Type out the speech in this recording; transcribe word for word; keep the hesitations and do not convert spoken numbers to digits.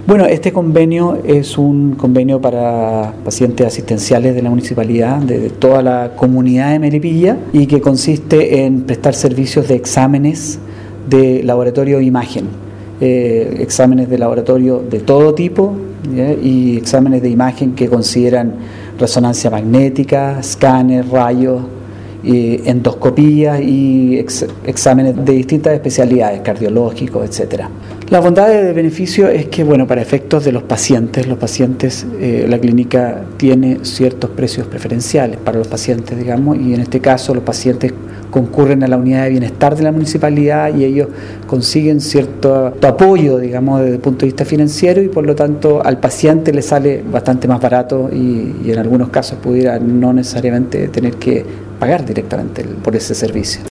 Bueno, este convenio es un convenio para pacientes asistenciales de la municipalidad, de, de toda la comunidad de Melipilla, y que consiste en prestar servicios de exámenes de laboratorio de imagen, eh, exámenes de laboratorio de todo tipo, ¿ya? Y exámenes de imagen que consideran resonancia magnética, escáner, rayos, eh, endoscopía y ex, exámenes de distintas especialidades, cardiológicos, etcétera. La bondad de beneficio es que, bueno, para efectos de los pacientes, los pacientes, eh, la clínica tiene ciertos precios preferenciales para los pacientes, digamos, y en este caso los pacientes concurren a la unidad de bienestar de la municipalidad y ellos consiguen cierto apoyo, digamos, desde el punto de vista financiero, y por lo tanto al paciente le sale bastante más barato y, y en algunos casos pudiera no necesariamente tener que pagar directamente por ese servicio.